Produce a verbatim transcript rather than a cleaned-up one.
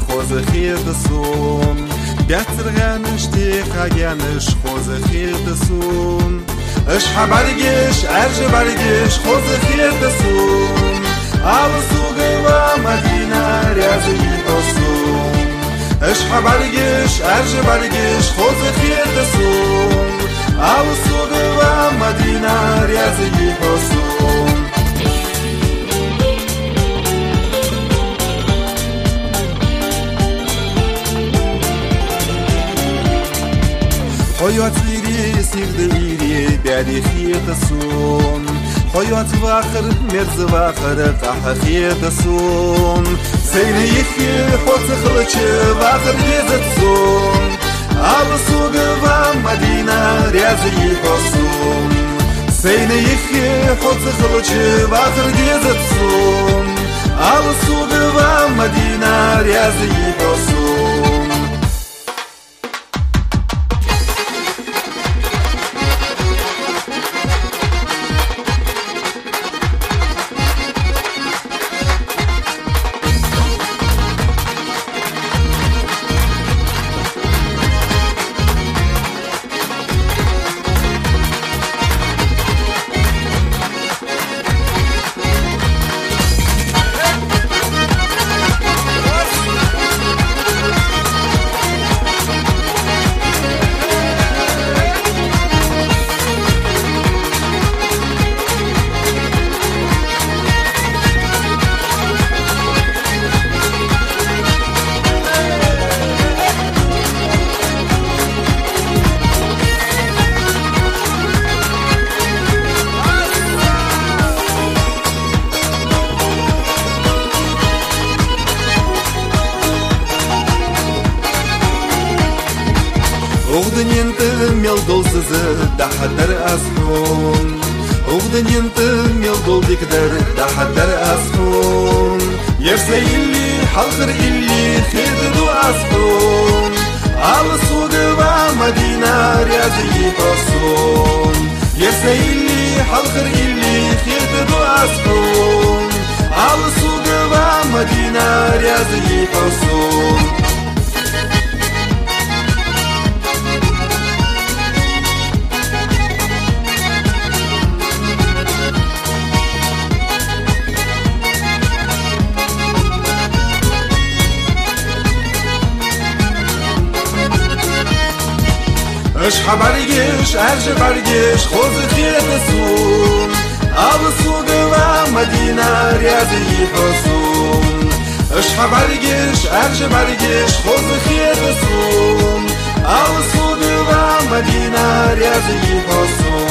خوز خیرد سون بهتر گنش تیخ گنش خوز خیرد سون اش حبرگش ارج برگش خوز خیرد سون آل سوگ و مدینه ریاضی بسون اش حبرگش ارج برگش خوز خیرد سون آل سوگ و مدینه ریاضی بسون حیات لیری سیرد ایری بیادی خیرد سون حیات واخر مرز واخر قح خیرد سون سینه یخی خود خلچه واخر گیزد سون آل سوگ و مدینه ریاضی بسون سینه یخی خود خلچه واخر گیزد سون آل سوگ و مدینه ریاضی بسون Угдын енті мел долсызы дахаттар асхун Угдын енті мел долдикдар дахаттар асхун Ерсе илли халқыр илли хедду асхун Ал суды ва мадина рязы басун Ерсе илли халқыр илли хедду асхун Ал суды ва мадина рязы басун اش حبرگش ارج برگش خوز خیرد سون آل سوگ و مدینه ریاضی بسون اش حبرگش ارج برگش خوز خیرد سون آل سوگ و مدینه ریاضی بسون